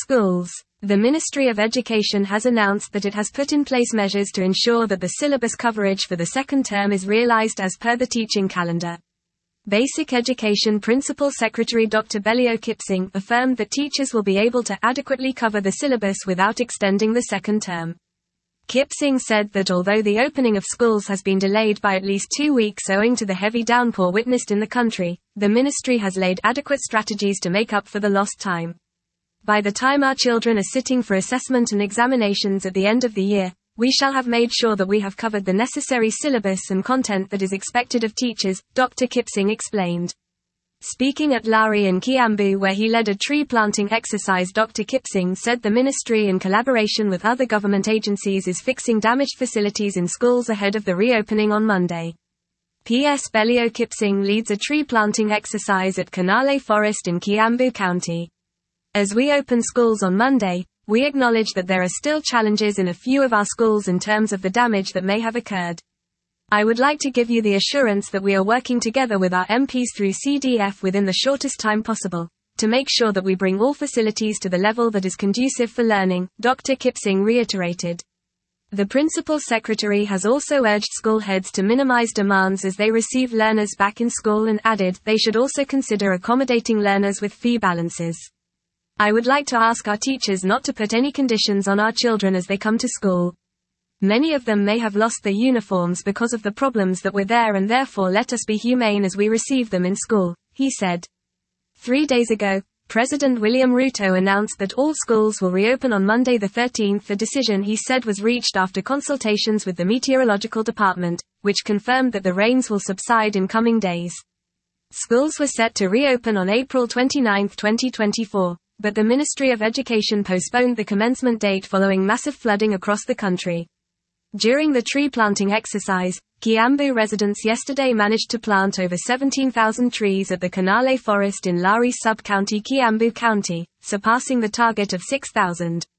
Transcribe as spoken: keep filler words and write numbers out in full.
schools. The Ministry of Education has announced that it has put in place measures to ensure that the syllabus coverage for the second term is realized as per the teaching calendar. Basic Education Principal Secretary Doctor Bellio Kipsing affirmed that teachers will be able to adequately cover the syllabus without extending the second term. Kipsing said that although the opening of schools has been delayed by at least two weeks owing to the heavy downpour witnessed in the country, the ministry has laid adequate strategies to make up for the lost time. By the time our children are sitting for assessment and examinations at the end of the year, we shall have made sure that we have covered the necessary syllabus and content that is expected of teachers, Doctor Kipsing explained. Speaking at Lari in Kiambu where he led a tree planting exercise, Doctor Kipsing said the ministry in collaboration with other government agencies is fixing damaged facilities in schools ahead of the reopening on Monday. P S Bellio Kipsing leads a tree planting exercise at Canale Forest in Kiambu County. As we open schools on Monday, we acknowledge that there are still challenges in a few of our schools in terms of the damage that may have occurred. I would like to give you the assurance that we are working together with our M Ps through C D F within the shortest time possible, to make sure that we bring all facilities to the level that is conducive for learning, Doctor Kipsing reiterated. The Principal Secretary has also urged school heads to minimize demands as they receive learners back in school and added they should also consider accommodating learners with fee balances. I would like to ask our teachers not to put any conditions on our children as they come to school. Many of them may have lost their uniforms because of the problems that were there, and therefore let us be humane as we receive them in school, he said. Three days ago, President William Ruto announced that all schools will reopen on Monday the thirteenth. A decision he said was reached after consultations with the meteorological department, which confirmed that the rains will subside in coming days. Schools were set to reopen on April twenty-ninth, twenty twenty-four. But the Ministry of Education postponed the commencement date following massive flooding across the country. During the tree planting exercise, Kiambu residents yesterday managed to plant over seventeen thousand trees at the Canale Forest in Lari Sub-County, Kiambu County, surpassing the target of six thousand.